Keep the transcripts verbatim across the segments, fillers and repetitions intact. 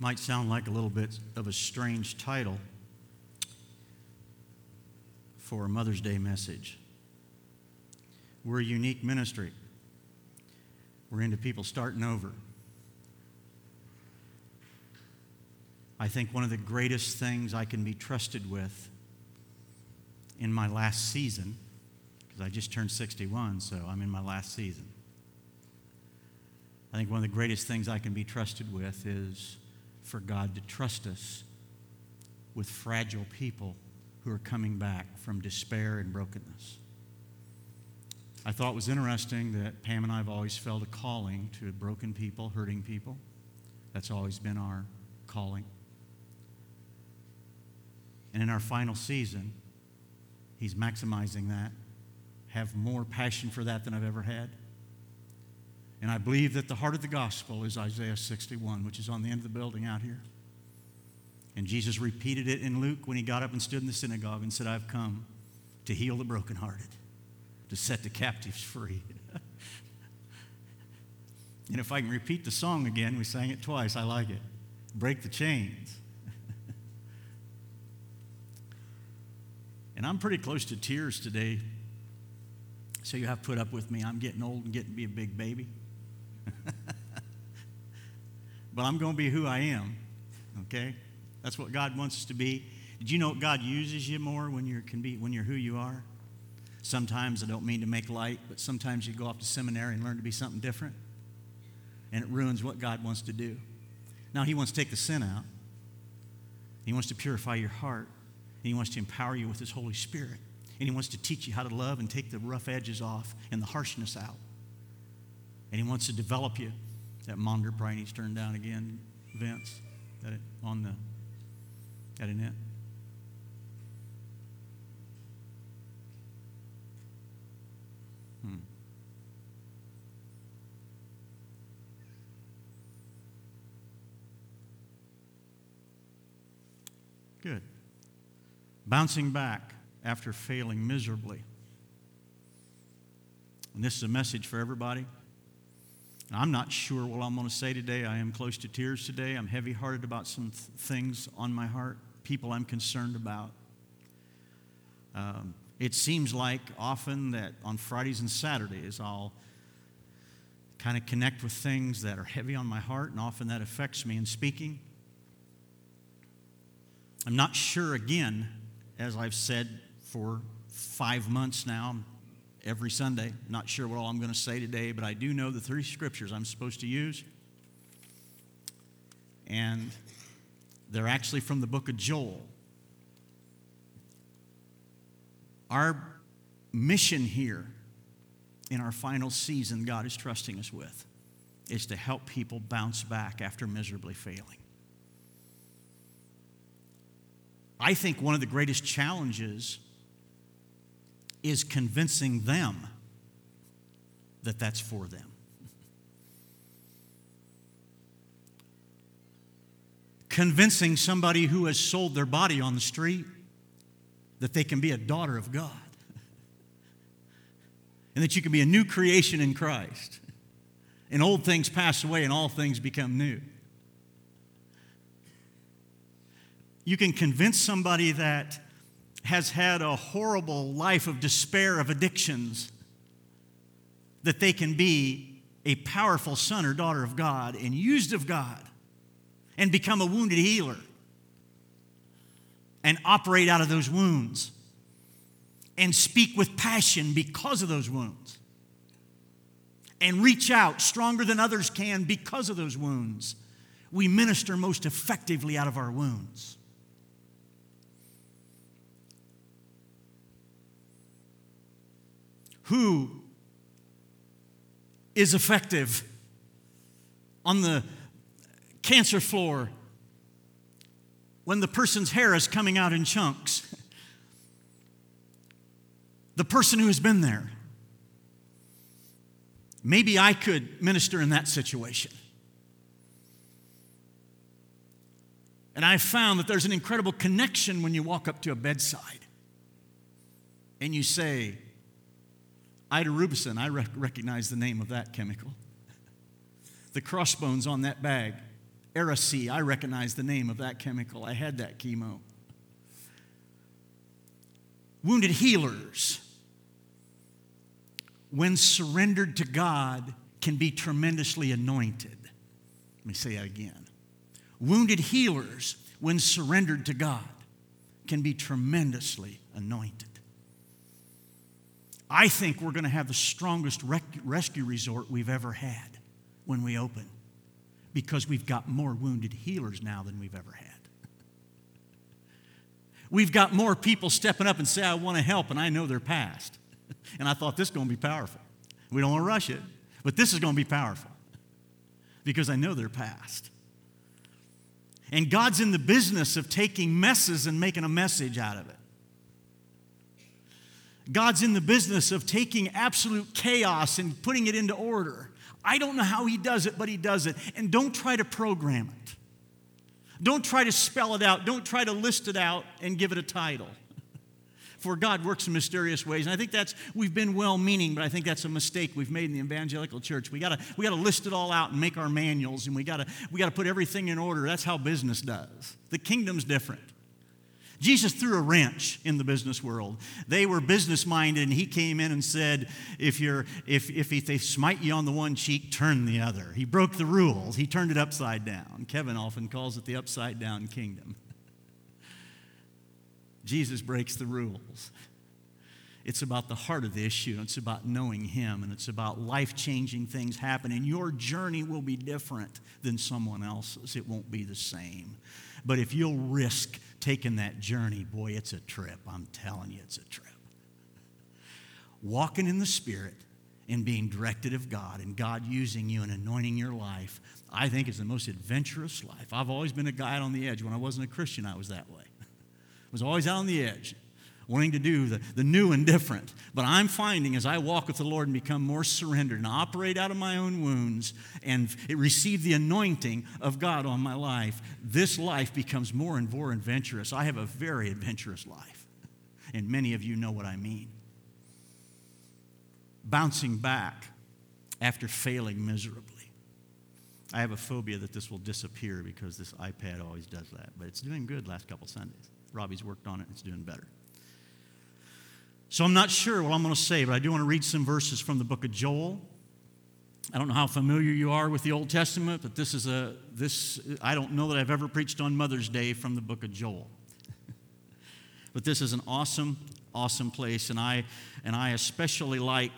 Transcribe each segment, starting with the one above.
Might sound like a little bit of a strange title for a Mother's Day message. We're a unique ministry. We're into people starting over. I think one of the greatest things I can be trusted with in my last season, because I just turned sixty-one, so I'm in my last season. I think one of the greatest things I can be trusted with is for God to trust us with fragile people who are coming back from despair and brokenness. I thought it was interesting that Pam and I have always felt a calling to broken people, hurting people. That's always been our calling. And in our final season, he's maximizing that, have more passion for that than I've ever had. And I believe that the heart of the gospel is Isaiah sixty-one, which is on the end of the building out here. And Jesus repeated it in Luke when he got up and stood in the synagogue and said, I've come to heal the brokenhearted, to set the captives free. And if I can repeat the song again, we sang it twice, I like it. Break the chains. And I'm pretty close to tears today, so you have to put up with me. I'm getting old and getting to be a big baby. But I'm going to be who I am, okay? That's what God wants us to be. Did you know God uses you more when you can be when you're who you are? Sometimes, I don't mean to make light, but sometimes you go off to seminary and learn to be something different, and it ruins what God wants to do. Now, he wants to take the sin out. He wants to purify your heart. And he wants to empower you with his Holy Spirit. And he wants to teach you how to love and take the rough edges off and the harshness out. And he wants to develop you. That monitor probably needs turned down again, Vince. That it on the, that in it? Hmm. Good. Bouncing back after failing miserably. And this is a message for everybody. I'm not sure what I'm going to say today. I am close to tears today. I'm heavy-hearted about some th- things on my heart, people I'm concerned about. Um, it seems like often that on Fridays and Saturdays, I'll kind of connect with things that are heavy on my heart, and often that affects me in speaking. I'm not sure, again, as I've said for five months now, every Sunday, not sure what all I'm going to say today, but I do know the three scriptures I'm supposed to use. And they're actually from the book of Joel. Our mission here in our final season God is trusting us with is to help people bounce back after miserably failing. I think one of the greatest challenges is convincing them that that's for them. Convincing somebody who has sold their body on the street that they can be a daughter of God and that you can be a new creation in Christ and old things pass away and all things become new. You can convince somebody that has had a horrible life of despair, of addictions, that they can be a powerful son or daughter of God and used of God and become a wounded healer and operate out of those wounds and speak with passion because of those wounds and reach out stronger than others can because of those wounds. We minister most effectively out of our wounds. Who is effective on the cancer floor when the person's hair is coming out in chunks? The person who has been there. Maybe I could minister in that situation. And I've found that there's an incredible connection when you walk up to a bedside and you say, idarubicin, I rec- recognize the name of that chemical. The crossbones on that bag Aracy, I recognize the name of that chemical. I had that chemo. Wounded healers, when surrendered to God, can be tremendously anointed. Let me say that again. Wounded healers, when surrendered to God, can be tremendously anointed. I think we're going to have the strongest rec- rescue resort we've ever had when we open, because we've got more wounded healers now than we've ever had. We've got more people stepping up and say, I want to help, and I know their past. And I thought this is going to be powerful. We don't want to rush it, but this is going to be powerful because I know their past. And God's in the business of taking messes and making a message out of it. God's in the business of taking absolute chaos and putting it into order. I don't know how He does it, but He does it. And don't try to program it. Don't try to spell it out. Don't try to list it out and give it a title. For God works in mysterious ways. And I think that's, we've been well-meaning, but I think that's a mistake we've made in the evangelical church. We gotta, we gotta list it all out and make our manuals, and we gotta, we gotta put everything in order. That's how business does. The kingdom's different. Jesus threw a wrench in the business world. They were business-minded, and He came in and said, if, you're, if, if, if they smite you on the one cheek, turn the other. He broke the rules. He turned it upside down. Kevin often calls it the upside-down kingdom. Jesus breaks the rules. It's about the heart of the issue. It's about knowing Him, and it's about life-changing things happening. Your journey will be different than someone else's. It won't be the same. But if you'll risk taking that journey, boy, it's a trip. I'm telling you, it's a trip. Walking in the Spirit and being directed of God, and God using you and anointing your life, I think is the most adventurous life. I've always been a guy out on the edge. When I wasn't a Christian, I was that way. I was always out on the edge, wanting to do the, the new and different. But I'm finding as I walk with the Lord and become more surrendered and operate out of my own wounds and it receive the anointing of God on my life, this life becomes more and more adventurous. I have a very adventurous life, and many of you know what I mean. Bouncing back after failing miserably. I have a phobia that this will disappear because this iPad always does that, but it's doing good last couple Sundays. Robbie's worked on it, and it's doing better. So I'm not sure what I'm going to say, but I do want to read some verses from the book of Joel. I don't know how familiar you are with the Old Testament, but this is a, this, I don't know that I've ever preached on Mother's Day from the book of Joel. But this is an awesome, awesome place, and I, and I especially like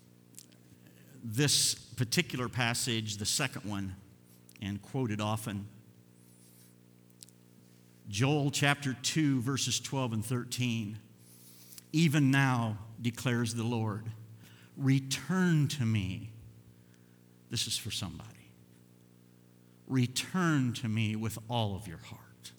this particular passage, the second one, and quote it often. Joel chapter two, verses twelve and thirteen. Even now, declares the Lord, return to me. This is for somebody. Return to me with all of your heart.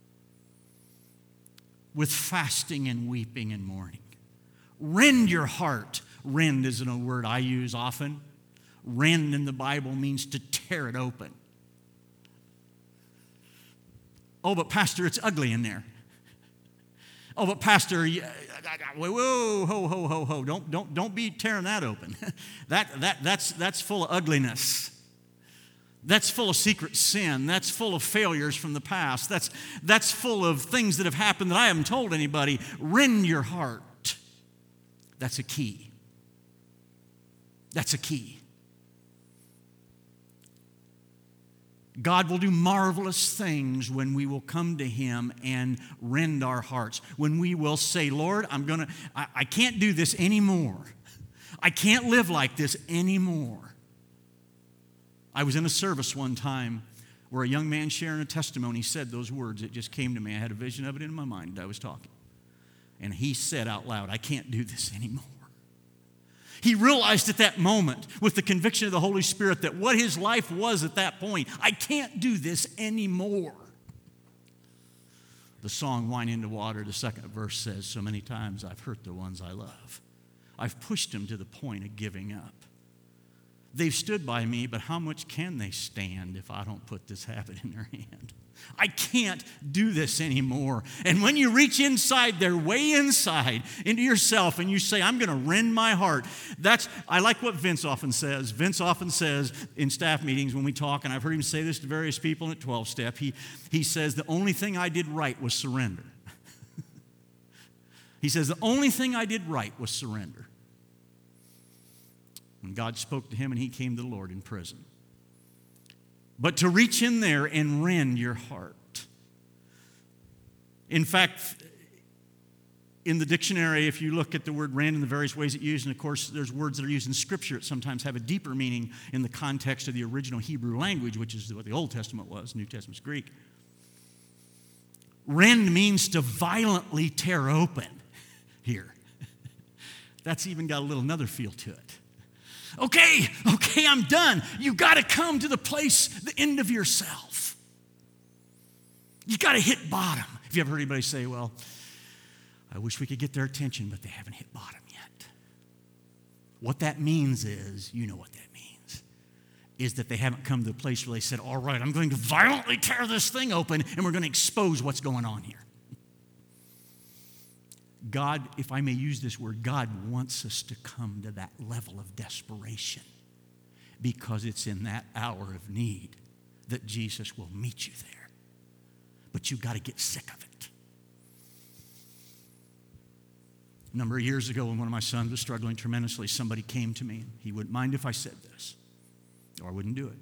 With fasting and weeping and mourning. Rend your heart. Rend isn't a word I use often. Rend in the Bible means to tear it open. Oh, but Pastor, it's ugly in there. Oh, but Pastor, whoa, ho, ho, ho, ho. Don't, don't, don't be tearing that open. that, that, that's, that's full of ugliness. That's full of secret sin. That's full of failures from the past. That's, that's full of things that have happened that I haven't told anybody. Rend your heart. That's a key. That's a key. God will do marvelous things when we will come to Him and rend our hearts. When we will say, Lord, I'm gonna, I, I can't do this anymore. I can't live like this anymore. I was in a service one time where a young man sharing a testimony said those words. It just came to me. I had a vision of it in my mind. I was talking. And he said out loud, I can't do this anymore. He realized at that moment, with the conviction of the Holy Spirit, that what his life was at that point, I can't do this anymore. The song, Wine into Water, the second verse says, so many times I've hurt the ones I love. I've pushed them to the point of giving up. They've stood by me, but how much can they stand if I don't put this habit in their hand? I can't do this anymore. And when you reach inside there, way inside, into yourself, and you say, I'm going to rend my heart, that's, I like what Vince often says. Vince often says in staff meetings when we talk, and I've heard him say this to various people at twelve-step, he, he says, the only thing I did right was surrender. He says, the only thing I did right was surrender. When God spoke to him and he came to the Lord in prison. But to reach in there and rend your heart. In fact, in the dictionary, if you look at the word rend and the various ways it's used, and of course there's words that are used in Scripture that sometimes have a deeper meaning in the context of the original Hebrew language, which is what the Old Testament was, New Testament's Greek. Rend means to violently tear open here. That's even got a little another feel to it. Okay, okay, I'm done. You got to come to the place, the end of yourself. You got to hit bottom. Have you ever heard anybody say, well, I wish we could get their attention, but they haven't hit bottom yet? What that means is, you know what that means, is that they haven't come to the place where they said, all right, I'm going to violently tear this thing open, and we're going to expose what's going on here. God, if I may use this word, God wants us to come to that level of desperation because it's in that hour of need that Jesus will meet you there. But you've got to get sick of it. A number of years ago when one of my sons was struggling tremendously, somebody came to me. He wouldn't mind if I said this, or I wouldn't do it.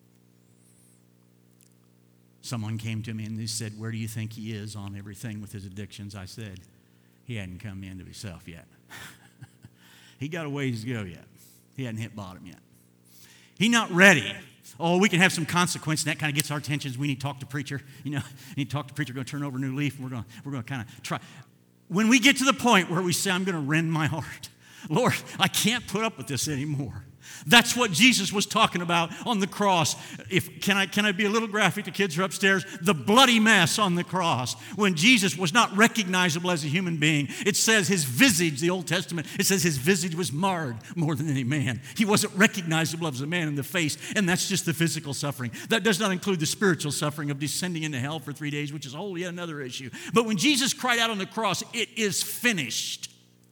Someone came to me and they said, where do you think he is on everything with his addictions? I said, he hadn't come into himself yet. He got a ways to go yet. He hadn't hit bottom yet. He's not ready. Oh, we can have some consequence, and that kind of gets our attention. We need to talk to preacher. You know, we need to talk to preacher. We're going to turn over a new leaf, and we're going to, we're going to kind of try. When we get to the point where we say, I'm going to rend my heart, Lord, I can't put up with this anymore. That's what Jesus was talking about on the cross. If can I can I be a little graphic? The kids are upstairs. The bloody mess on the cross when Jesus was not recognizable as a human being. It says his visage, the Old Testament, it says his visage was marred more than any man. He wasn't recognizable as a man in the face, and that's just the physical suffering. That does not include the spiritual suffering of descending into hell for three days, which is wholly another issue. But when Jesus cried out on the cross, it is finished.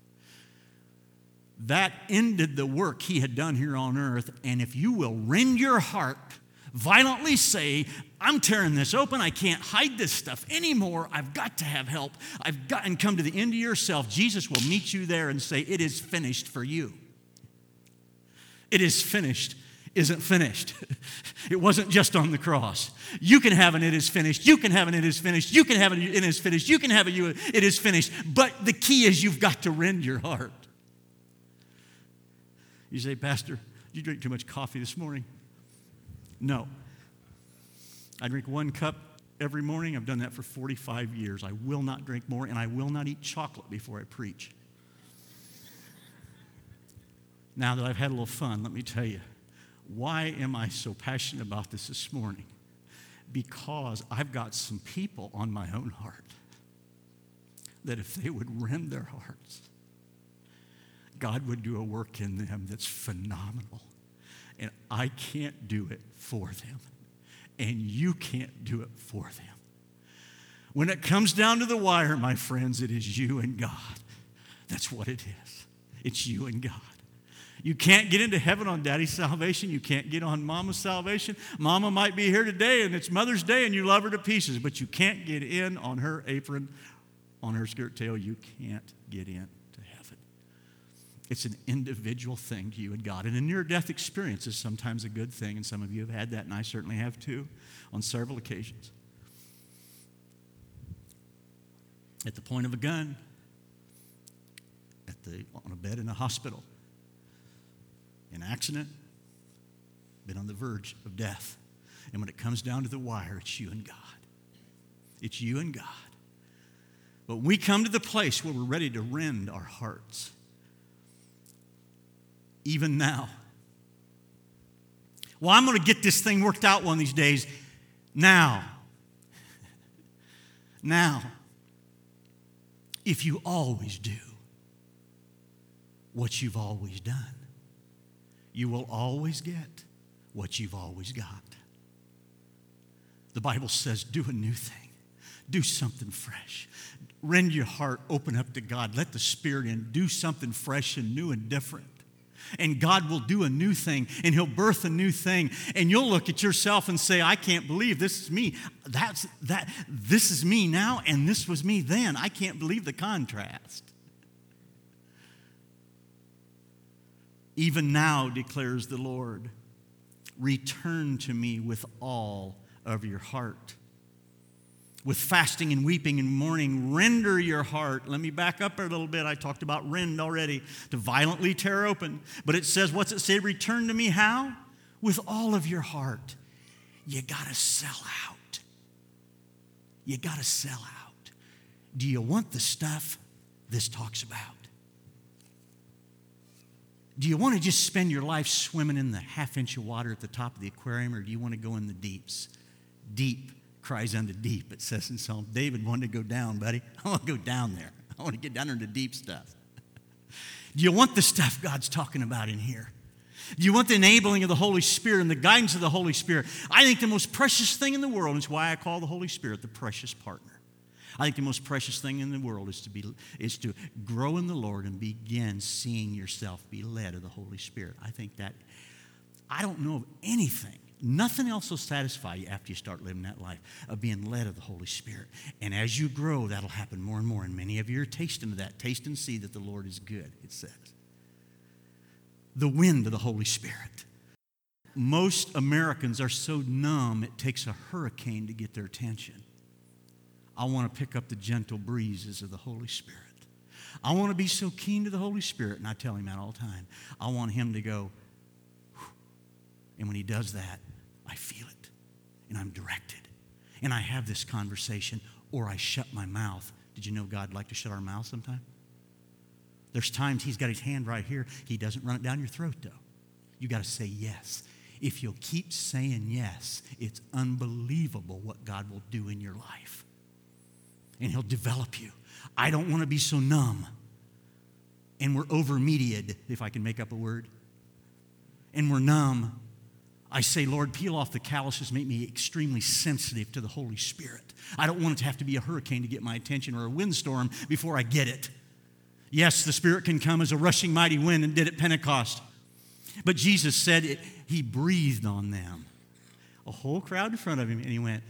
That ended the work he had done here on earth. And if you will rend your heart, violently say, I'm tearing this open. I can't hide this stuff anymore. I've got to have help. I've got and come to the end of yourself. Jesus will meet you there and say, it is finished for you. It is finished isn't finished. It wasn't just on the cross. You can have an it is finished. You can have an it is finished. You can have an it is finished. You can have a you it is finished. But the key is you've got to rend your heart. You say, Pastor, did you drink too much coffee this morning? No. I drink one cup every morning. I've done that for forty-five years. I will not drink more, and I will not eat chocolate before I preach. Now that I've had a little fun, let me tell you, why am I so passionate about this this morning? Because I've got some people on my own heart that if they would rend their hearts, God would do a work in them that's phenomenal. And I can't do it for them. And you can't do it for them. When it comes down to the wire, my friends, it is you and God. That's what it is. It's you and God. You can't get into heaven on daddy's salvation. You can't get on mama's salvation. Mama might be here today, and it's Mother's Day, and you love her to pieces, but you can't get in on her apron, on her skirt tail. You can't get in. It's an individual thing to you and God. And a near-death experience is sometimes a good thing, and some of you have had that, and I certainly have too, on several occasions. At the point of a gun, at the, on a bed in a hospital, an accident, been on the verge of death. And when it comes down to the wire, it's you and God. It's you and God. But when we come to the place where we're ready to rend our hearts, even now. Well, I'm going to get this thing worked out one of these days. Now. Now. If you always do what you've always done, you will always get what you've always got. The Bible says, do a new thing. Do something fresh. Rend your heart, open up to God. Let the Spirit in. Do something fresh and new and different. And God will do a new thing, and He'll birth a new thing. And you'll look at yourself and say, I can't believe this is me. That's that. This is me now, and this was me then. I can't believe the contrast. Even now, declares the Lord, return to me with all of your heart. With fasting and weeping and mourning, render your heart. Let me back up a little bit. I talked about rend already, to violently tear open. But it says, what's it say? Return to me how? With all of your heart. You got to sell out. You got to sell out. Do you want the stuff this talks about? Do you want to just spend your life swimming in the half inch of water at the top of the aquarium, or do you want to go in the deeps? Deep cries unto deep, it says in Psalm. David wanted to go down, buddy. I want to go down there. I want to get down into deep stuff. Do you want the stuff God's talking about in here? Do you want the enabling of the Holy Spirit and the guidance of the Holy Spirit? I think the most precious thing in the world, and it's why I call the Holy Spirit the precious partner. I think the most precious thing in the world is to be is to grow in the Lord and begin seeing yourself be led of the Holy Spirit. I think that, I don't know of anything, nothing else will satisfy you after you start living that life of being led of the Holy Spirit. And as you grow, that'll happen more and more. And many of you are tasting of that. Taste and see that the Lord is good, it says. The wind of the Holy Spirit. Most Americans are so numb, it takes a hurricane to get their attention. I want to pick up the gentle breezes of the Holy Spirit. I want to be so keen to the Holy Spirit, and I tell Him that all the time. I want Him to go, whew. And when He does that, I feel it, and I'm directed. And I have this conversation, or I shut my mouth. Did you know God would like to shut our mouth sometime? There's times He's got His hand right here. He doesn't run it down your throat, though. You got to say yes. If you'll keep saying yes, it's unbelievable what God will do in your life. And He'll develop you. I don't want to be so numb. And we're over-mediated, if I can make up a word. And we're numb. I say, Lord, peel off the calluses, make me extremely sensitive to the Holy Spirit. I don't want it to have to be a hurricane to get my attention or a windstorm before I get it. Yes, the Spirit can come as a rushing mighty wind and did at Pentecost. But Jesus said it, He breathed on them. A whole crowd in front of Him, and He went,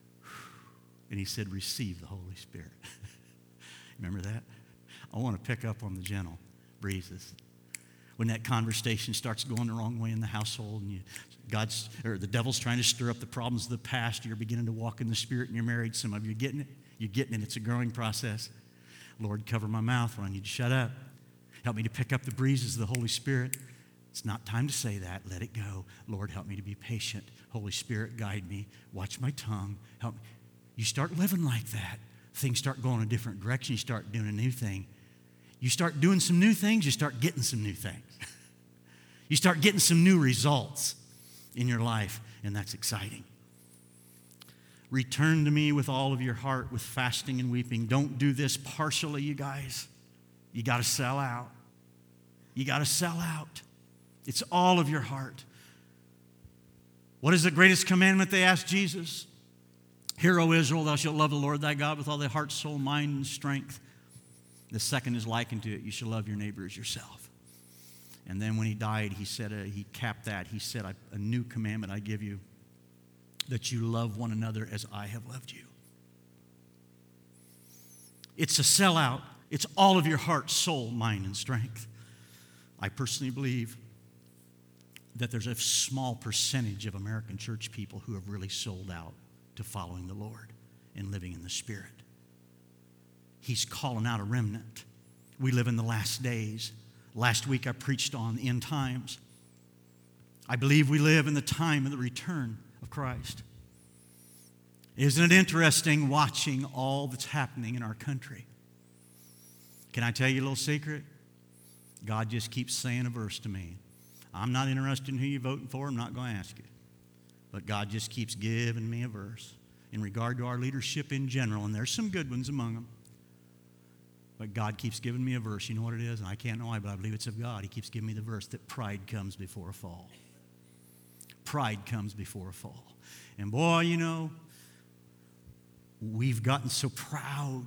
and He said, receive the Holy Spirit. Remember that? I want to pick up on the gentle breezes. When that conversation starts going the wrong way in the household, and you, God's or the devil's trying to stir up the problems of the past, you're beginning to walk in the Spirit and you're married. Some of you are getting it. You're getting it. It's a growing process. Lord, cover my mouth when I need to shut up. Help me to pick up the breezes of the Holy Spirit. It's not time to say that. Let it go. Lord, help me to be patient. Holy Spirit, guide me. Watch my tongue. Help me. You start living like that. Things start going a different direction. You start doing a new thing. You start doing some new things. You start getting some new things. You start getting some new results in your life, and that's exciting. Return to me with all of your heart, with fasting and weeping. Don't do this partially, you guys. You got to sell out. You got to sell out. It's all of your heart. What is the greatest commandment, they asked Jesus? Hear, O Israel, thou shalt love the Lord thy God with all thy heart, soul, mind, and strength. The second is likened to it. You shall love your neighbor as yourself. And then when He died, He said, uh, He capped that. He said, a new commandment I give you, that you love one another as I have loved you. It's a sellout. It's all of your heart, soul, mind, and strength. I personally believe that there's a small percentage of American church people who have really sold out to following the Lord and living in the Spirit. He's calling out a remnant. We live in the last days. Last week I preached on end times. I believe we live in the time of the return of Christ. Isn't it interesting watching all that's happening in our country? Can I tell you a little secret? God just keeps saying a verse to me. I'm not interested in who you're voting for. I'm not going to ask you. But God just keeps giving me a verse in regard to our leadership in general, and there's some good ones among them. But God keeps giving me a verse. You know what it is? And I can't know why, but I believe it's of God. He keeps giving me the verse that pride comes before a fall. Pride comes before a fall. And boy, you know, we've gotten so proud,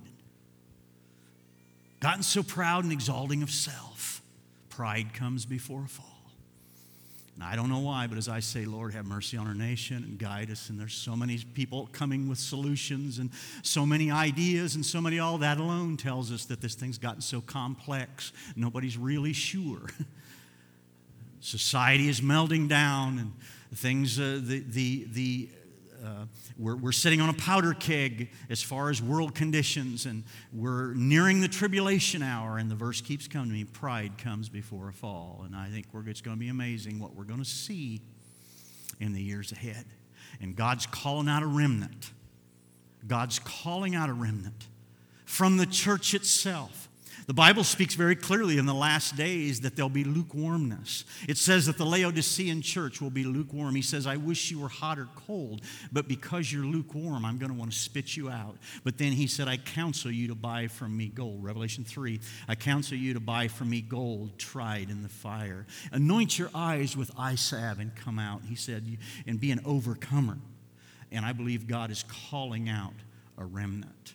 gotten so proud and exalting of self. Pride comes before a fall. And I don't know why, but as I say, Lord, have mercy on our nation and guide us. And there's so many people coming with solutions and so many ideas and so many, all that alone tells us that this thing's gotten so complex, nobody's really sure. Society is melting down, and things, uh, the, the, the, uh, we're, we're sitting on a powder keg as far as world conditions, and we're nearing the tribulation hour, and the verse keeps coming to me, pride comes before a fall. And I think we're, it's going to be amazing what we're going to see in the years ahead. And God's calling out a remnant. God's calling out a remnant from the church itself. The Bible speaks very clearly in the last days that there'll be lukewarmness. It says that the Laodicean church will be lukewarm. He says, I wish you were hot or cold, but because you're lukewarm, I'm going to want to spit you out. But then he said, I counsel you to buy from me gold. Revelation three, I counsel you to buy from me gold tried in the fire. Anoint your eyes with eye salve and come out, he said, and be an overcomer. And I believe God is calling out a remnant.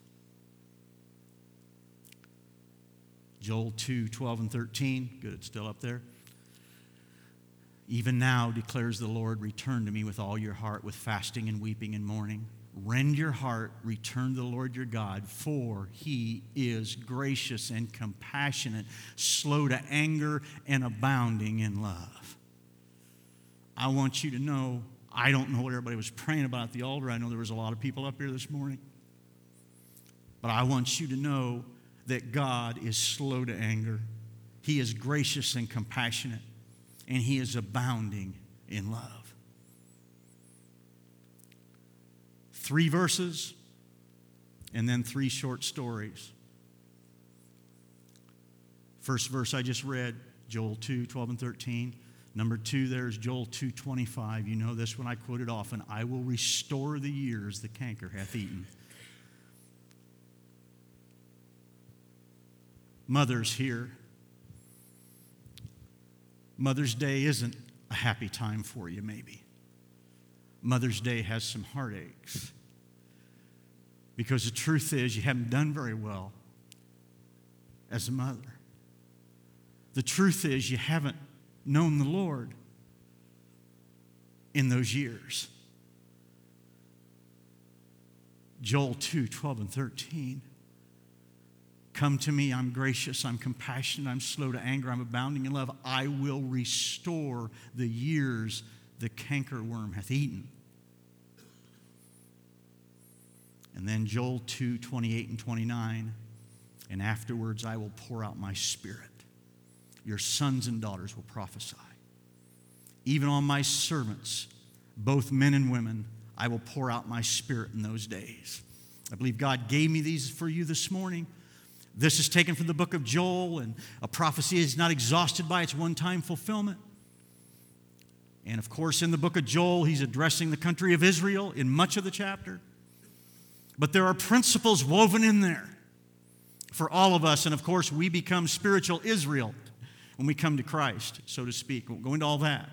Joel two, twelve and thirteen. Good, it's still up there. Even now, declares the Lord, return to me with all your heart, with fasting and weeping and mourning. Rend your heart, return to the Lord your God, for he is gracious and compassionate, slow to anger and abounding in love. I want you to know, I don't know what everybody was praying about at the altar. I know there was a lot of people up here this morning. But I want you to know that God is slow to anger. He is gracious and compassionate, and he is abounding in love. Three verses, and then three short stories. First verse I just read, Joel two, twelve and thirteen. Number two, there's Joel two, twenty-five. You know this one, I quote it often. I will restore the years the canker hath eaten. Mothers here, Mother's Day isn't a happy time for you, maybe. Mother's Day has some heartaches. Because the truth is, you haven't done very well as a mother. The truth is, you haven't known the Lord in those years. Joel two, twelve and thirteen. Come to me, I'm gracious, I'm compassionate, I'm slow to anger, I'm abounding in love. I will restore the years the cankerworm hath eaten. And then Joel two, twenty-eight and twenty-nine. And afterwards I will pour out my spirit. Your sons and daughters will prophesy. Even on my servants, both men and women, I will pour out my spirit in those days. I believe God gave me these for you this morning. This is taken from the book of Joel, and a prophecy is not exhausted by its one-time fulfillment. And of course, in the book of Joel, he's addressing the country of Israel in much of the chapter. But there are principles woven in there for all of us, and of course, we become spiritual Israel when we come to Christ, so to speak. We'll go into all that.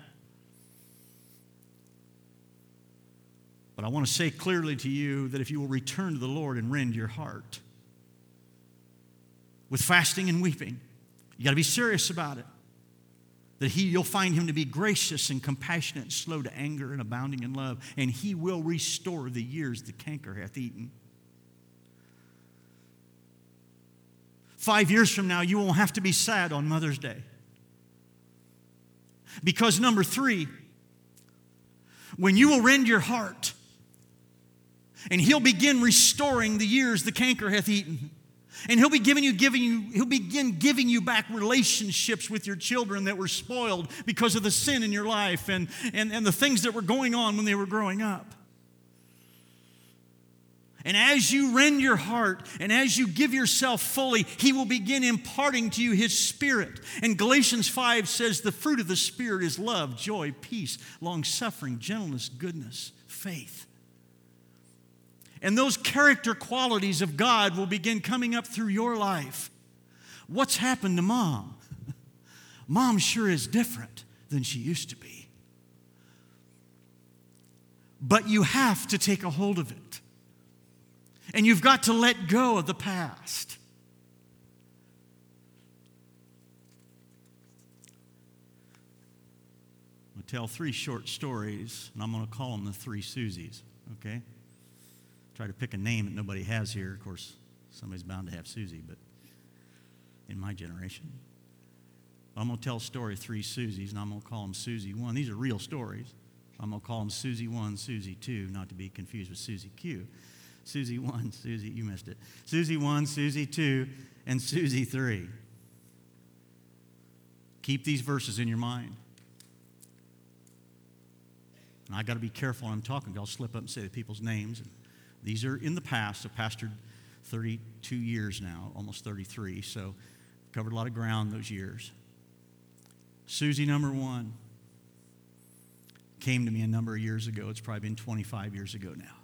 But I want to say clearly to you that if you will return to the Lord and rend your heart, with fasting and weeping, you got to be serious about it. That he, you'll find him to be gracious and compassionate, and slow to anger and abounding in love, and he will restore the years the canker hath eaten. Five years from now, you won't have to be sad on Mother's Day. Because number three, when you will rend your heart, and he'll begin restoring the years the canker hath eaten. And he'll be giving you, giving you, he'll begin giving you back relationships with your children that were spoiled because of the sin in your life and, and, and the things that were going on when they were growing up. And as you rend your heart and as you give yourself fully, he will begin imparting to you his spirit. And Galatians five says the fruit of the Spirit is love, joy, peace, long-suffering, gentleness, goodness, faith. And those character qualities of God will begin coming up through your life. What's happened to Mom? Mom sure is different than she used to be. But you have to take a hold of it. And you've got to let go of the past. I'm going to tell three short stories, and I'm going to call them the three Susies, okay? Try to pick a name that nobody has here. Of course, somebody's bound to have Susie, but in my generation. I'm going to tell a story of three Susies, and I'm going to call them Susie one. These are real stories. I'm going to call them Susie one, Susie two, not to be confused with Susie Q. Susie one, Susie, you missed it. Susie one, Susie two, and Susie three. Keep these verses in your mind. And I got to be careful when I'm talking. I'll slip up and say the people's names. These are in the past. I've pastored thirty-two years now, almost thirty-three, so covered a lot of ground those years. Susie number one came to me a number of years ago. It's probably been twenty-five years ago now.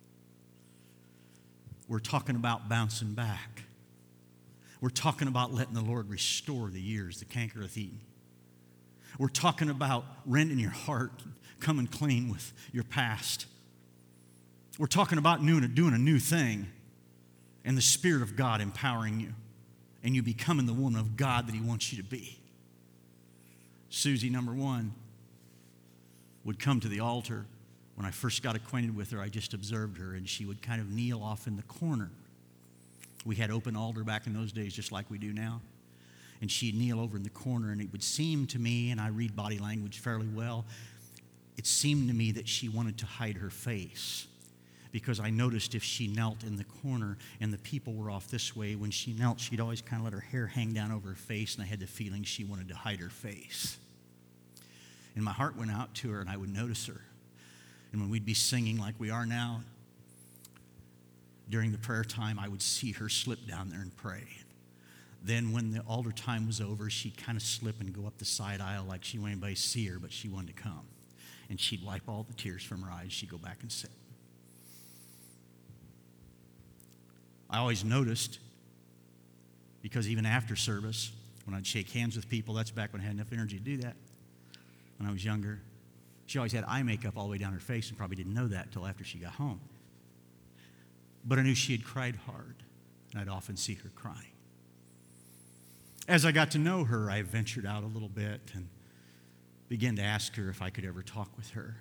We're talking about bouncing back. We're talking about letting the Lord restore the years the canker hath eaten. We're talking about rending your heart, coming clean with your past. We're talking about doing a new thing and the Spirit of God empowering you and you becoming the woman of God that He wants you to be. Susie, number one, would come to the altar. When I first got acquainted with her, I just observed her, and she would kind of kneel off in the corner. We had open altar back in those days, just like we do now. And she'd kneel over in the corner, and it would seem to me, and I read body language fairly well, it seemed to me that she wanted to hide her face. Because I noticed if she knelt in the corner and the people were off this way, when she knelt, she'd always kind of let her hair hang down over her face, and I had the feeling she wanted to hide her face. And my heart went out to her, and I would notice her. And when we'd be singing like we are now, during the prayer time, I would see her slip down there and pray. Then when the altar time was over, she'd kind of slip and go up the side aisle like she wanted anybody to see her, but she wanted to come. And she'd wipe all the tears from her eyes. She'd go back and sit. I always noticed, because even after service, when I'd shake hands with people, that's back when I had enough energy to do that, when I was younger, she always had eye makeup all the way down her face and probably didn't know that until after she got home. But I knew she had cried hard, and I'd often see her crying. As I got to know her, I ventured out a little bit and began to ask her if I could ever talk with her.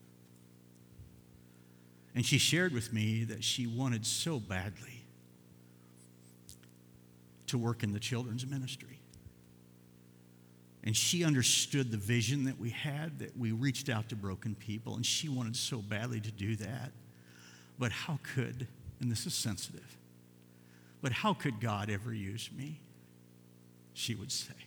And she shared with me that she wanted so badly to work in the children's ministry. And she understood the vision that we had, that we reached out to broken people, and she wanted so badly to do that. But how could, and this is sensitive, but how could God ever use me? She would say.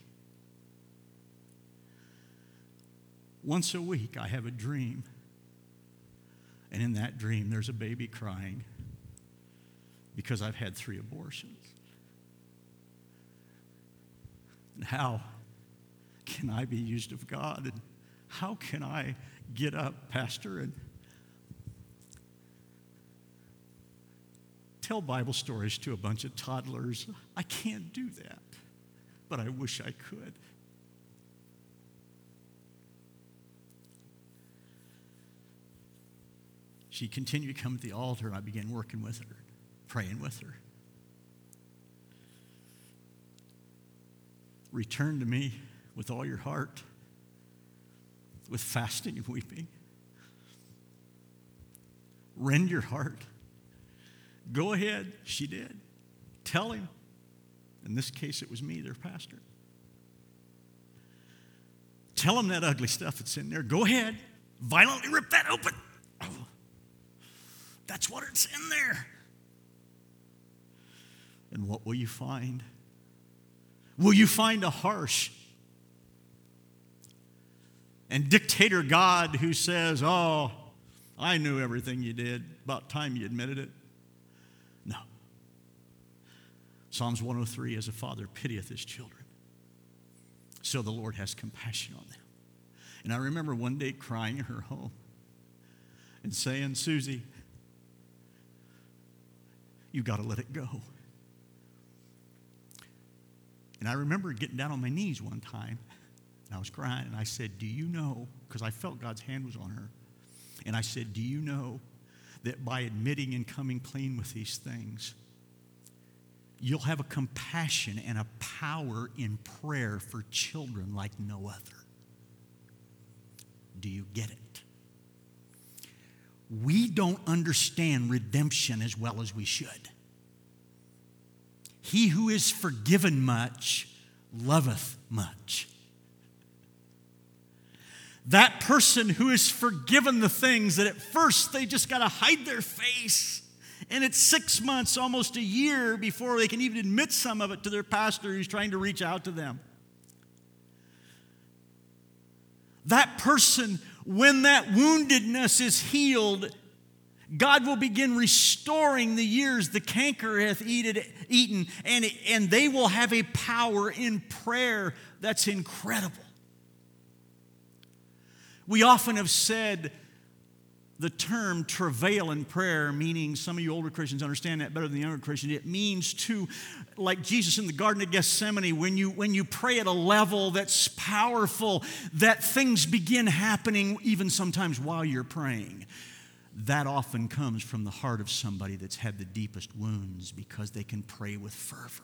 Once a week, I have a dream. And in that dream, there's a baby crying because I've had three abortions. And how can I be used of God? And how can I get up, Pastor, and tell Bible stories to a bunch of toddlers? I can't do that, but I wish I could. She continued to come to the altar, and I began working with her, praying with her. Return to me with all your heart, with fasting and weeping. Rend your heart. Go ahead. She did. Tell him. In this case, it was me, their pastor. Tell him that ugly stuff that's in there. Go ahead. Violently rip that open. Oh, that's what it's in there. And what will you find? Will you find a harsh and dictator God who says, oh, I knew everything you did, about time you admitted it? No. Psalms one oh three, as a father pitieth his children, so the Lord has compassion on them. And I remember one day crying in her home and saying, Susie, you got to let it go. And I remember getting down on my knees one time, and I was crying, and I said, do you know, because I felt God's hand was on her, and I said, do you know that by admitting and coming clean with these things, you'll have a compassion and a power in prayer for children like no other. Do you get it? We don't understand redemption as well as we should. He who is forgiven much loveth much. That person who is forgiven the things that at first they just got to hide their face, and it's six months, almost a year before they can even admit some of it to their pastor who's trying to reach out to them. That person, when that woundedness is healed, God will begin restoring the years the canker hath eated, eaten, and, and they will have a power in prayer that's incredible. We often have said the term travail in prayer, meaning some of you older Christians understand that better than the younger Christians. It means to, like Jesus in the Garden of Gethsemane, when you, when you pray at a level that's powerful, that things begin happening even sometimes while you're praying. That often comes from the heart of somebody that's had the deepest wounds because they can pray with fervor.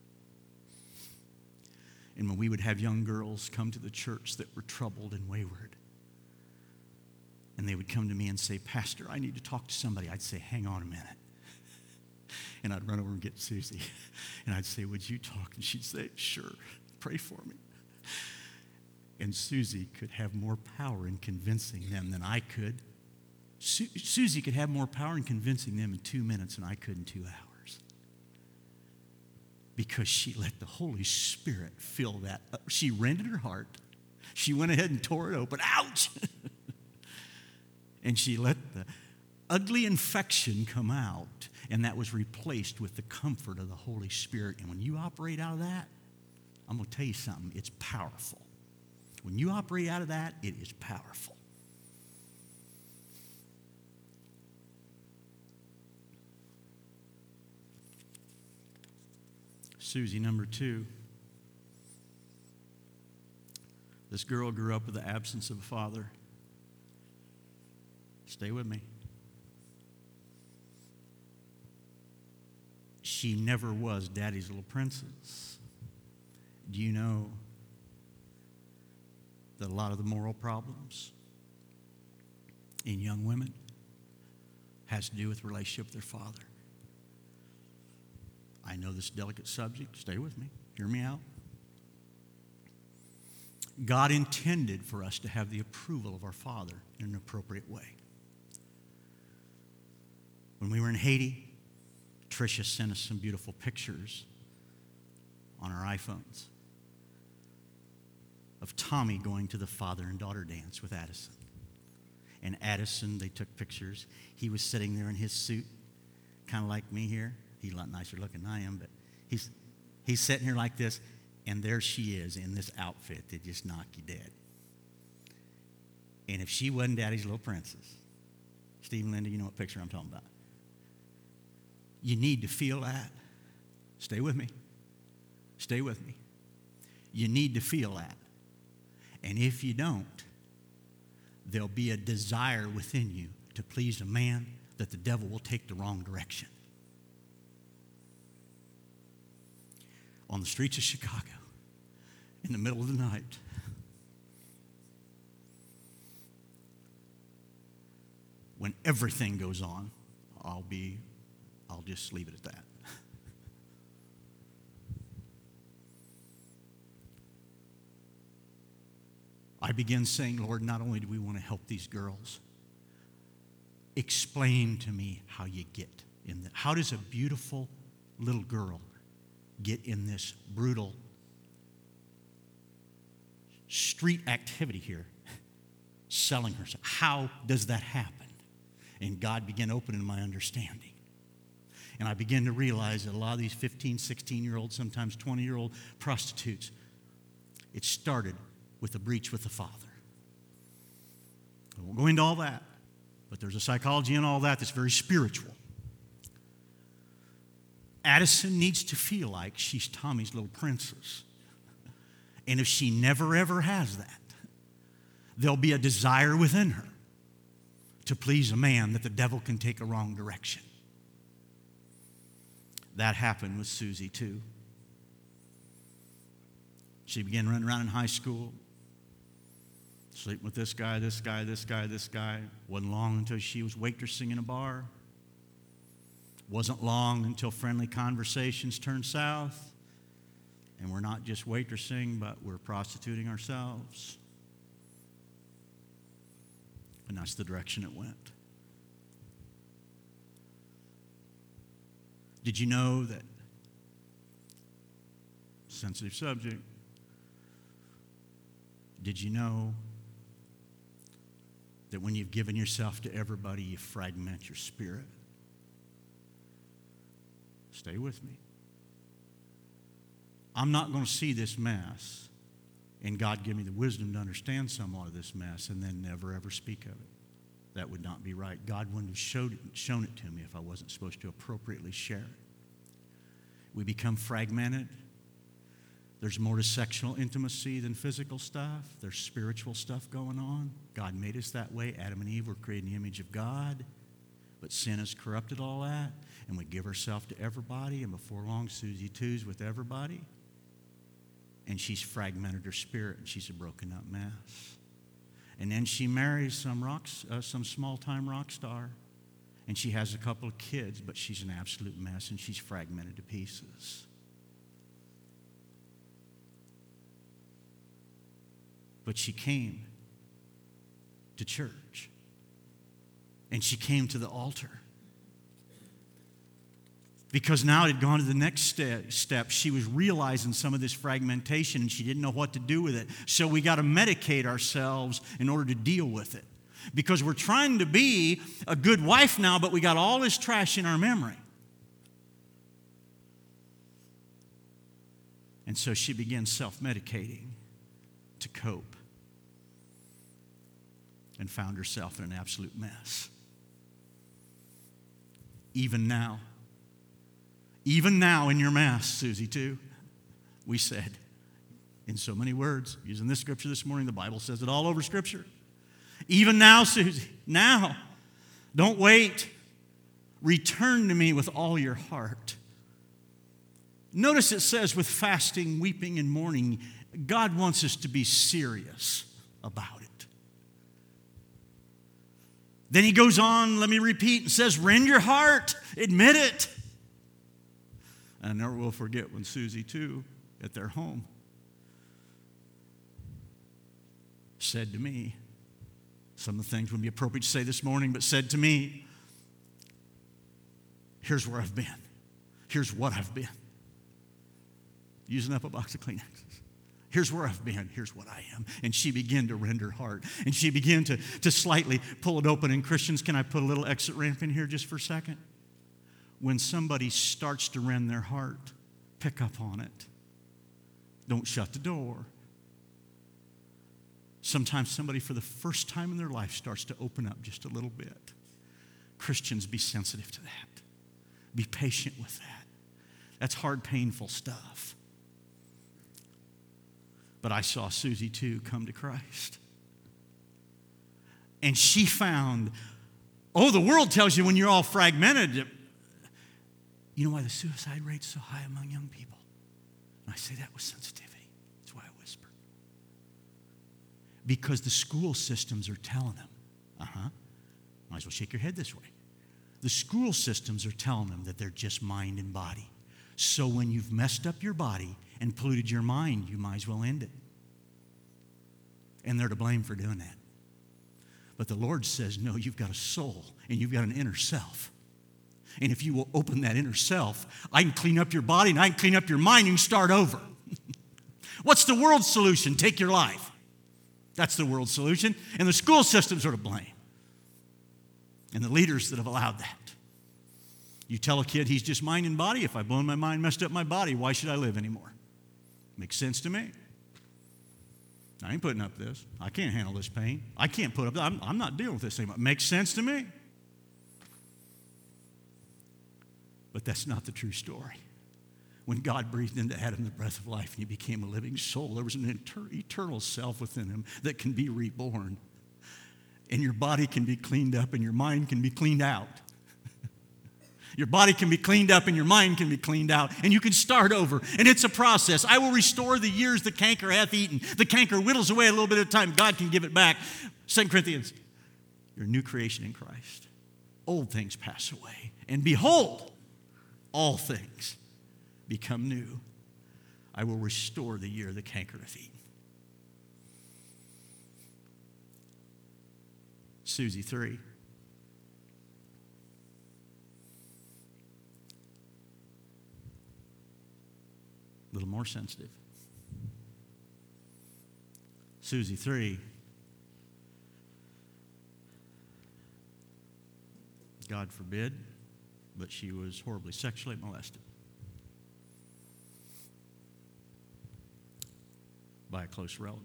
And when we would have young girls come to the church that were troubled and wayward, and they would come to me and say, Pastor, I need to talk to somebody. I'd say, hang on a minute. And I'd run over and get Susie. And I'd say, would you talk? And she'd say, sure, pray for me. And Susie could have more power in convincing them than I could. Su- Susie could have more power in convincing them in two minutes than I could in two hours. Because she let the Holy Spirit fill that up. She rended her heart. She went ahead and tore it open. Ouch! And she let the ugly infection come out, and that was replaced with the comfort of the Holy Spirit. And when you operate out of that, I'm going to tell you something, it's powerful. When you operate out of that, it is powerful. Susie, number two. This girl grew up with the absence of a father. Stay with me. She never was daddy's little princess. Do you know that a lot of the moral problems in young women has to do with relationship with their father? I know this delicate subject. Stay with me. Hear me out. God intended for us to have the approval of our Father in an appropriate way. When we were in Haiti, Tricia sent us some beautiful pictures on our iPhones of Tommy going to the father and daughter dance with Addison. And Addison, they took pictures. He was sitting there in his suit, kind of like me here. He's a lot nicer looking than I am, but he's, he's sitting here like this, and there she is in this outfit that just knocked you dead. And if she wasn't Daddy's little princess, Steve and Linda, you know what picture I'm talking about. You need to feel that. Stay with me. Stay with me. You need to feel that. And if you don't, there'll be a desire within you to please a man that the devil will take the wrong direction. On the streets of Chicago, in the middle of the night, when everything goes on, I'll be, I'll just leave it at that. I began saying, Lord, not only do we want to help these girls, explain to me how you get in the, how does a beautiful little girl get in this brutal street activity here, selling herself? How does that happen? And God began opening my understanding. And I began to realize that a lot of these fifteen, sixteen-year-old, sometimes twenty-year-old prostitutes, it started with a breach with the Father. I won't go into all that, but there's a psychology in all that that's very spiritual. Addison needs to feel like she's Tommy's little princess. And if she never ever has that, there'll be a desire within her to please a man that the devil can take a wrong direction. That happened with Susie too. She began running around in high school, sleeping with this guy, this guy, this guy, this guy. Wasn't long until she was waitressing in a bar. Wasn't long until friendly conversations turned south. And we're not just waitressing, but we're prostituting ourselves. And that's the direction it went. Did you know that, sensitive subject, did you know that when you've given yourself to everybody, you fragment your spirit? Stay with me. I'm not going to see this mess, and God give me the wisdom to understand somewhat of this mess and then never ever speak of it. That would not be right. God wouldn't have showed it, shown it to me if I wasn't supposed to appropriately share it. We become fragmented. There's more to sexual intimacy than physical stuff. There's spiritual stuff going on. God made us that way. Adam and Eve were created in the image of God. But sin has corrupted all that. And we give ourselves to everybody. And before long, Susie too's with everybody. And she's fragmented her spirit. And she's a broken up mess. And then she marries some, rocks, uh, some small-time rock star. And she has a couple of kids. But she's an absolute mess. And she's fragmented to pieces. But she came to church. And she came to the altar. Because now it had gone to the next step. She was realizing some of this fragmentation and she didn't know what to do with it. So we got to medicate ourselves in order to deal with it. Because we're trying to be a good wife now, but we got all this trash in our memory. And so she began self-medicating to cope. And found herself in an absolute mess. Even now, even now in your mess, Susie too, we said, in so many words, using this scripture this morning, the Bible says it all over Scripture. Even now, Susie, now, don't wait. Return to me with all your heart. Notice it says with fasting, weeping, and mourning, God wants us to be serious about it. Then he goes on, let me repeat, and says, rend your heart, admit it. And I never will forget when Susie too, at their home, said to me, some of the things would be appropriate to say this morning, but said to me, here's where I've been. Here's what I've been. Using up a box of Kleenexes. Here's where I've been. Here's what I am. And she began to rend her heart. And she began to, to slightly pull it open. And Christians, can I put a little exit ramp in here just for a second? When somebody starts to rend their heart, pick up on it. Don't shut the door. Sometimes somebody for the first time in their life starts to open up just a little bit. Christians, be sensitive to that. Be patient with that. That's hard, painful stuff. But I saw Susie too come to Christ. And she found, oh, the world tells you when you're all fragmented. You know why the suicide rate's so high among young people? And I say that with sensitivity. That's why I whisper. Because the school systems are telling them, uh-huh, might as well shake your head this way. The school systems are telling them that they're just mind and body. So when you've messed up your body and polluted your mind, you might as well end it. And they're to blame for doing that. But the Lord says, no, you've got a soul and you've got an inner self. And if you will open that inner self, I can clean up your body and I can clean up your mind and you can start over. What's the world's solution? Take your life. That's the world's solution. And the school systems are to blame. And the leaders that have allowed that. You tell a kid he's just mind and body. If I've blown my mind, messed up my body, why should I live anymore? Makes sense to me. I ain't putting up this. I can't handle this pain. I can't put up, I'm, I'm not dealing with this anymore. Makes sense to me. But that's not the true story. When God breathed into Adam the breath of life and he became a living soul, there was an inter- eternal self within him that can be reborn. and your body can be cleaned up and your mind can be cleaned out. Your body can be cleaned up and your mind can be cleaned out, and you can start over. And it's a process. I will restore the years the canker hath eaten. The canker whittles away a little bit at a time. God can give it back. Second Corinthians, you're a new creation in Christ. Old things pass away. And behold, all things become new. I will restore the year the canker hath eaten. Susie three. A little more sensitive. Susie three. God forbid, but she was horribly sexually molested by a close relative.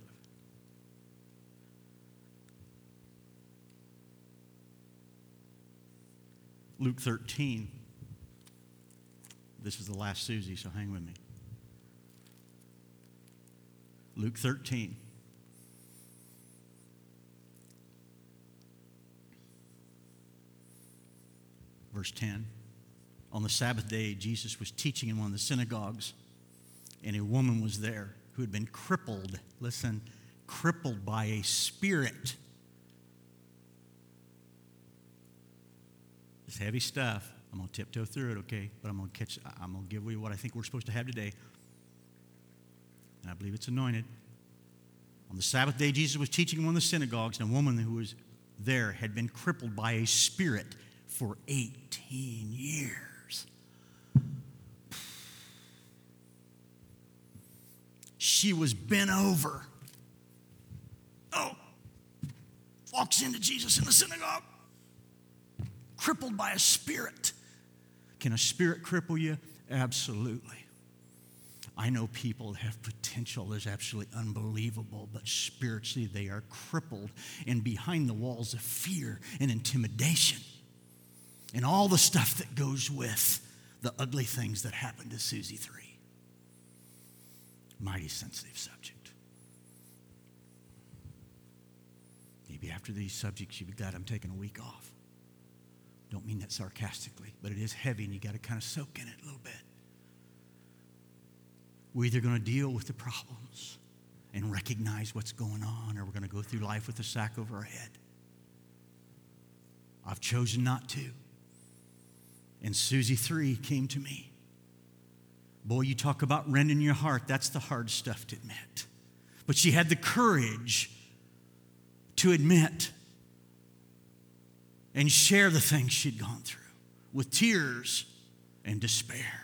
Luke thirteen. This is the last Susie, so hang with me. Luke thirteen. Verse ten. On the Sabbath day, Jesus was teaching in one of the synagogues, and a woman was there who had been crippled, listen, crippled by a spirit. It's heavy stuff. I'm going to tiptoe through it, okay? But I'm going to catch, I'm going to give you what I think we're supposed to have today. And I believe it's anointed. On the Sabbath day, Jesus was teaching in one of the synagogues, and a woman who was there had been crippled by a spirit for eighteen years. She was bent over. Oh, walks into Jesus in the synagogue, crippled by a spirit. Can a spirit cripple you? Absolutely. I know people that have potential that's absolutely unbelievable, but spiritually they are crippled and behind the walls of fear and intimidation and all the stuff that goes with the ugly things that happened to Susie three. Mighty sensitive subject. Maybe after these subjects you've got, I'm taking a week off. Don't mean that sarcastically, but it is heavy and you got to kind of soak in it a little bit. We're either going to deal with the problems and recognize what's going on, or we're going to go through life with a sack over our head. I've chosen not to. And Susie three came to me. Boy, you talk about rending your heart. That's the hard stuff to admit. But she had the courage to admit and share the things she'd gone through with tears and despair.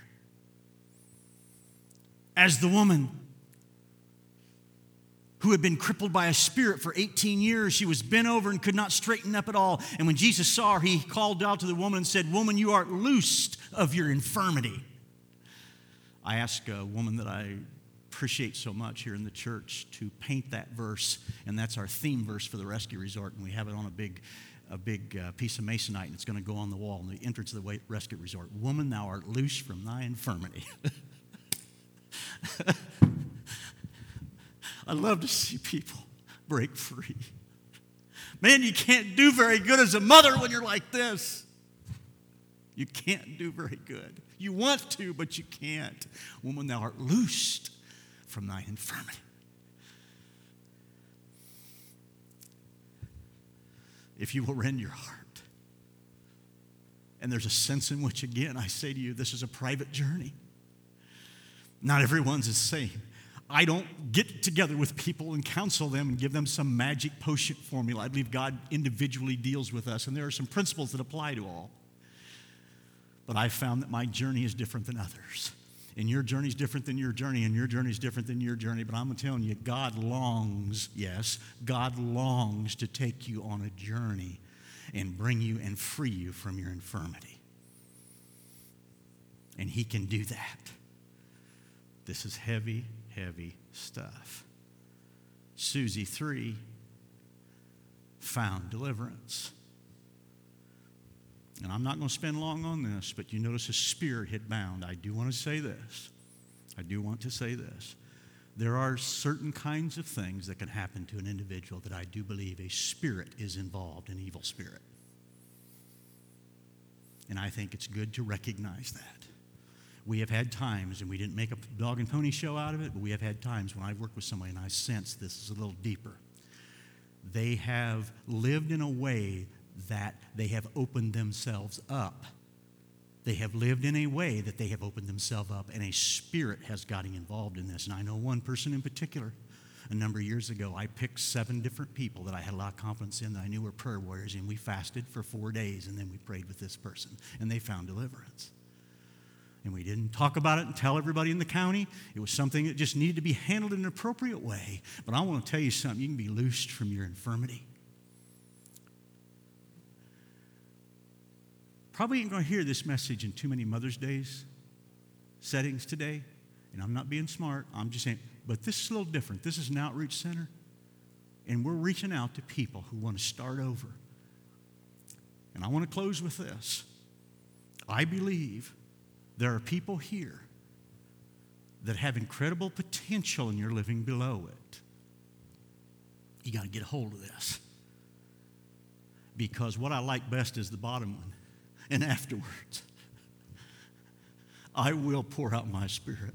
As the woman who had been crippled by a spirit for eighteen years, she was bent over and could not straighten up at all. And when Jesus saw her, he called out to the woman and said, "Woman, you are loosed of your infirmity." I asked a woman that I appreciate so much here in the church to paint that verse, and that's our theme verse for the rescue resort, and we have it on a big a big uh, piece of masonite, and it's going to go on the wall in the entrance of the rescue resort. "Woman, thou art loose from thy infirmity." I love to see people break free. Man, you can't do very good as a mother when you're like this. You can't do very good. You want to, but you can't. "Woman, thou art loosed from thy infirmity." If you will rend your heart. And there's a sense in which, again, I say to you, this is a private journey. Not everyone's the same. I don't get together with people and counsel them and give them some magic potion formula. I believe God individually deals with us, and there are some principles that apply to all. But I found that my journey is different than others. And your journey is different than your journey, and your journey is different than your journey. But I'm telling you, God longs, yes, God longs to take you on a journey and bring you and free you from your infirmity. And he can do that. This is heavy, heavy stuff. Susie three found deliverance. And I'm not going to spend long on this, but you notice a spirit had bound. I do want to say this. I do want to say this. there are certain kinds of things that can happen to an individual that I do believe a spirit is involved, an evil spirit. And I think it's good to recognize that. We have had times, and we didn't make a dog and pony show out of it, but we have had times when I've worked with somebody and I sense this is a little deeper. They have lived in a way that they have opened themselves up. They have lived in a way that they have opened themselves up, and a spirit has gotten involved in this. And I know one person in particular. A number of years ago, I picked seven different people that I had a lot of confidence in that I knew were prayer warriors, and we fasted for four days, and then we prayed with this person, and they found deliverance. And we didn't talk about it and tell everybody in the county. It was something that just needed to be handled in an appropriate way. But I want to tell you something. You can be loosed from your infirmity. Probably ain't going to hear this message in too many Mother's Days settings today. And I'm not being smart. I'm just saying, but this is a little different. This is an outreach center. And we're reaching out to people who want to start over. And I want to close with this. I believe there are people here that have incredible potential and you're living below it. You got to get a hold of this. Because what I like best is the bottom one. And afterwards, I will pour out my spirit.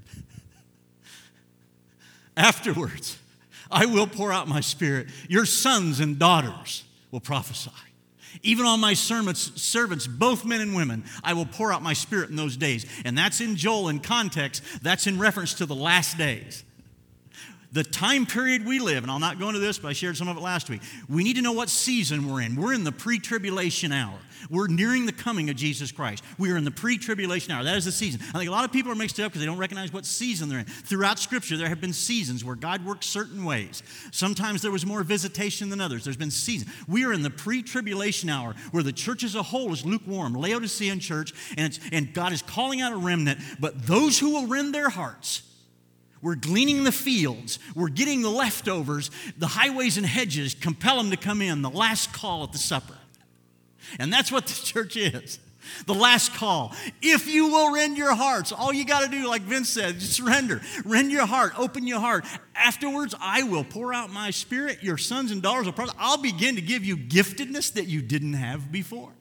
Afterwards, I will pour out my spirit. Your sons and daughters will prophesy. Even on my servants, servants, both men and women, I will pour out my spirit in those days. And that's in Joel in context. That's in reference to the last days. The time period we live, and I'll not go into this, but I shared some of it last week. We need to know what season we're in. We're in the pre-tribulation hour. We're nearing the coming of Jesus Christ. We are in the pre-tribulation hour. That is the season. I think a lot of people are mixed up because they don't recognize what season they're in. Throughout Scripture, there have been seasons where God works certain ways. Sometimes there was more visitation than others. There's been seasons. We are in the pre-tribulation hour where the church as a whole is lukewarm. Laodicean church, and, it's, and God is calling out a remnant. But those who will rend their hearts, we're gleaning the fields. We're getting the leftovers. The highways and hedges compel them to come in. The last call at the supper. And that's what the church is. The last call. If you will rend your hearts, all you got to do, like Vince said, just surrender. Rend your heart. Open your heart. Afterwards, I will pour out my spirit. Your sons and daughters will prophesy. I'll begin to give you giftedness that you didn't have before.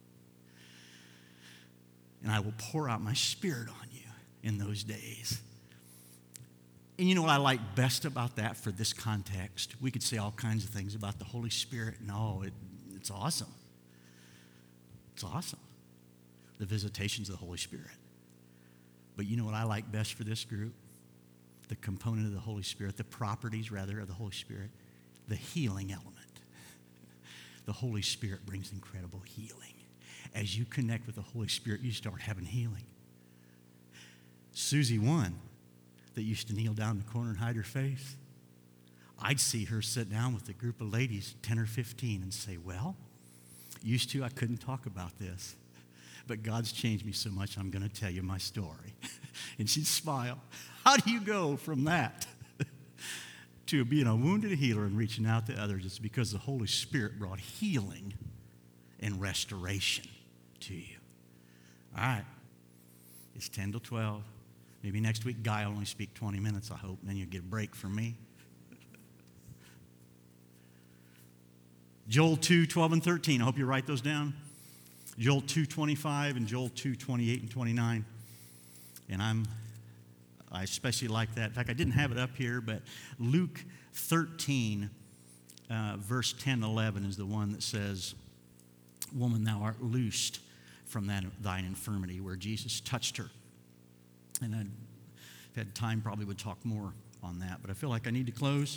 And I will pour out my spirit on you in those days. And you know what I like best about that for this context? We could say all kinds of things about the Holy Spirit. No, it, it's awesome. It's awesome. The visitations of the Holy Spirit. But you know what I like best for this group? The component of the Holy Spirit, the properties, rather, of the Holy Spirit, the healing element. The Holy Spirit brings incredible healing. As you connect with the Holy Spirit, you start having healing. Susie won. That used to kneel down in the corner and hide her face. I'd see her sit down with a group of ladies, ten or fifteen, and say, well, used to I couldn't talk about this, but God's changed me so much, I'm going to tell you my story. And she'd smile. How do you go from that to being a wounded healer and reaching out to others? It's because the Holy Spirit brought healing and restoration to you. All right. It's ten to twelve. Maybe next week, Guy will only speak twenty minutes, I hope, and then you'll get a break from me. Joel two, twelve, and thirteen. I hope you write those down. Joel two, twenty-five, and Joel two, twenty-eight and twenty-nine. And I'm, I especially like that. In fact, I didn't have it up here, but Luke thirteen, uh, verse ten, eleven is the one that says, woman, thou art loosed from that, thine infirmity, where Jesus touched her. And I'd, if I had time, probably would talk more on that. But I feel like I need to close.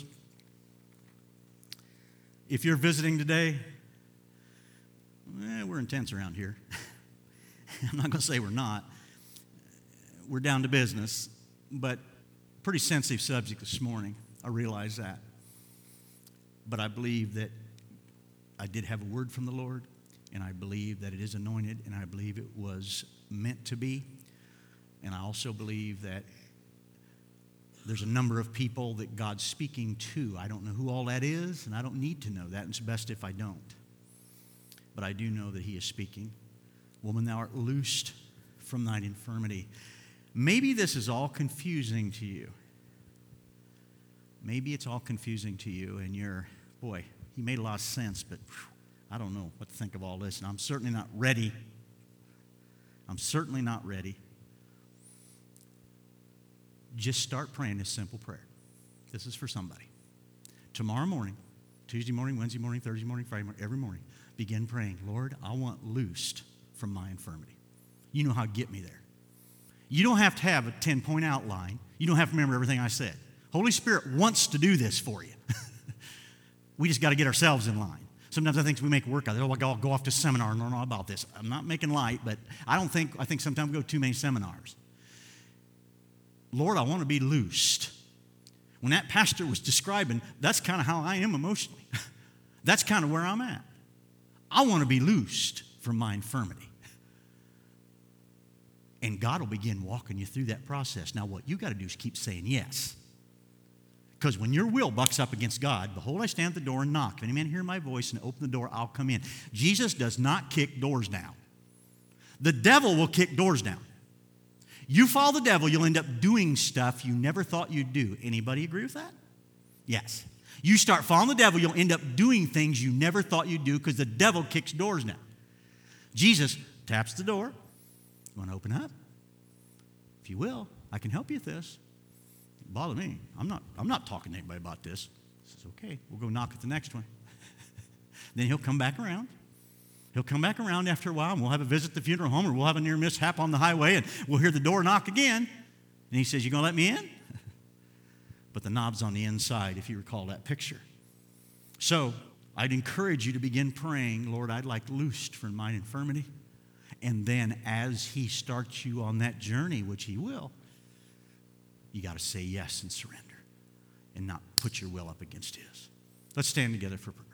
If you're visiting today, eh, we're intense around here. I'm not going to say we're not. We're down to business. But pretty sensitive subject this morning. I realize that. But I believe that I did have a word from the Lord. And I believe that it is anointed. And I believe it was meant to be. And I also believe that there's a number of people that God's speaking to. I don't know who all that is, and I don't need to know that. It's best if I don't. But I do know that He is speaking. Woman, thou art loosed from thine infirmity. Maybe this is all confusing to you. maybe it's all confusing to you, and you're, boy, he made a lot of sense, but whew, I don't know what to think of all this, and I'm certainly not ready. I'm certainly not ready. Just start praying this simple prayer. This is for somebody. Tomorrow morning, Tuesday morning, Wednesday morning, Thursday morning, Friday morning, every morning, begin praying, Lord, I want loosed from my infirmity. You know how to get me there. You don't have to have a ten-point outline. You don't have to remember everything I said. Holy Spirit wants to do this for you. We just got to get ourselves in line. Sometimes I think we make work out of it. Oh, I'll go off to seminar and learn all about this. I'm not making light, but I don't think, I think sometimes we go to too many seminars. Lord, I want to be loosed. When that pastor was describing, that's kind of how I am emotionally. That's kind of where I'm at. I want to be loosed from my infirmity. And God will begin walking you through that process. Now, what you got to do is keep saying yes. Because when your will bucks up against God, behold, I stand at the door and knock. If any man hear my voice and open the door, I'll come in. Jesus does not kick doors down. The devil will kick doors down. You follow the devil, you'll end up doing stuff you never thought you'd do. Anybody agree with that? Yes. You start following the devil, you'll end up doing things you never thought you'd do because the devil kicks doors down. Jesus taps the door. You want to open up? If you will, I can help you with this. Don't bother me. I'm not, I'm not talking to anybody about this. He says, okay, we'll go knock at the next one. Then he'll come back around. He'll come back around after a while, and we'll have a visit at the funeral home, or we'll have a near mishap on the highway, and we'll hear the door knock again. And he says, you going to let me in? But the knob's on the inside, if you recall that picture. So I'd encourage you to begin praying, Lord, I'd like loosed from mine infirmity. And then as he starts you on that journey, which he will, you got to say yes and surrender and not put your will up against his. Let's stand together for prayer.